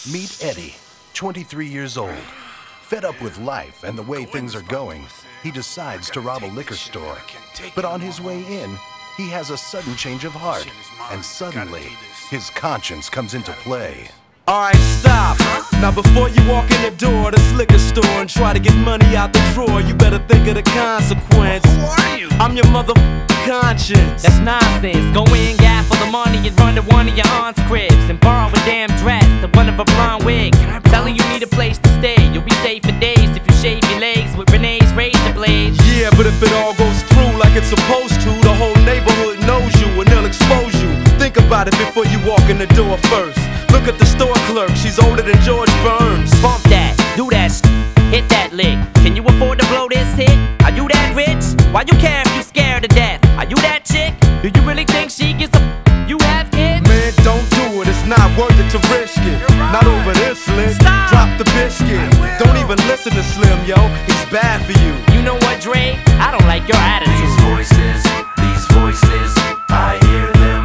Meet Eddie, 23 years old. Fed up with life and the way things are going, he decides to rob a liquor store. But on his way in, he has a sudden change of heart, and suddenly, his conscience comes into play. Alright, stop. Now before you walk in the door of this liquor store and try to get money out the drawer, you better think of the consequence. Who are you? I'm your mother conscience. That's nonsense. Go in, gap for the money and run to one of your aunt's cribs and borrow a damn dress to one of her blonde wigs. Telling you need a place to stay. You'll be safe for days if you shave your legs with Renee's razor blades. Yeah, but if it all goes through like it's supposed to, the whole neighborhood knows you and they'll expose you. Think about it before you walk in the door first. Look at the store clerk, she's older than George Burns. Bump that, do that hit that lick. Can you afford to blow this hit? Are you that rich? Why you care if you scared to death? Are you that chick? Do you really think she gives a you have kids? Man, don't do it, it's not worth it to risk it. Not over this lick, Stop. drop the biscuit. Don't even listen to Slim, yo, he's bad for you. You know what, Dre? I don't like your attitude. These voices, I hear them.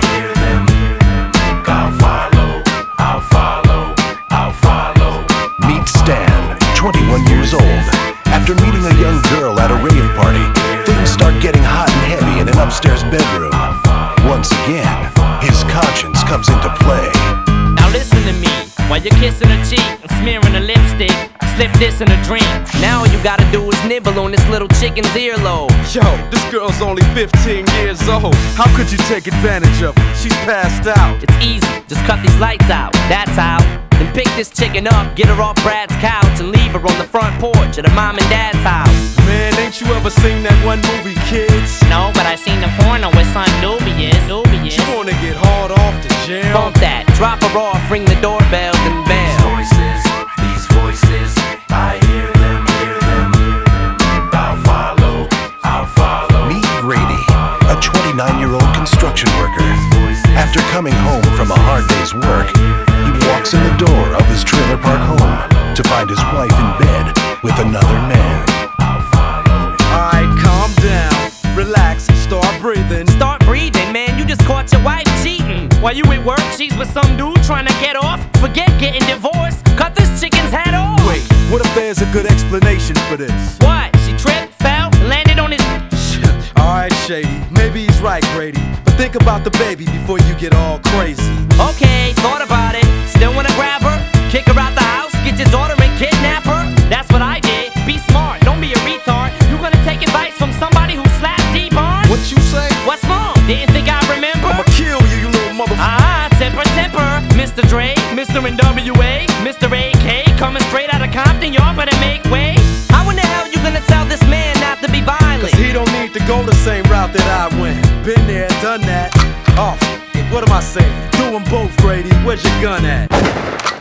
I'll follow. Meet Stan, 21 years old. After meeting a young girl at a rave party, things start getting hot and heavy in an upstairs bedroom. Once again, his conscience comes into play. Now listen to me, while you're kissing her cheek and smearing her lipstick, slip this in a drink. Now all you gotta do is nibble on this little chicken's earlobe. Yo, this girl's only 15 years old. How could you take advantage of her? She's passed out. It's easy, just cut these lights out, that's how. Then pick this chicken up, get her off Brad's couch, and leave her on the front porch at her mom and dad's house. Man, ain't you ever seen that one movie, Kids? No, but I seen the porno with son Nubius. You wanna get hard off the jail? Bump that, drop her off, ring the doorbell, then bell. These voices, I hear them. I'll follow. Meet Grady, a 29-year-old construction worker. After coming home from a hard day's work, he walks in the door of his trailer park home to find his wife in bed with another man. Alright, calm down, relax, start breathing. Start breathing, man, you just caught your wife cheating. While you at work, she's with some dude trying to get off. Forget getting divorced, cut this chicken's head off. Wait, what if there's a good explanation for this? What? She tripped, fell, landed on his... Alright, Shady, maybe he's right, Grady. But think about the baby before you get all crazy. Okay, thought about it. Still wanna grab her? Kick her out the house, get your daughter and kidnap her? That's what I did. Be smart, don't be a retard. You gonna take advice from somebody who slapped D-Barnes? What you say? What's wrong? Didn't think I remember? I'ma kill you, you little motherfucker. Temper. Mr. Dre, Mr. NWA, Mr. AK, coming straight out of Compton, y'all better make way. How in the hell you gonna tell this man not to be violent? Cause he don't need to go the same route that I went. Been there, done that. Oh, f*** it, what am I saying? Do them both, Grady. Where's your gun at?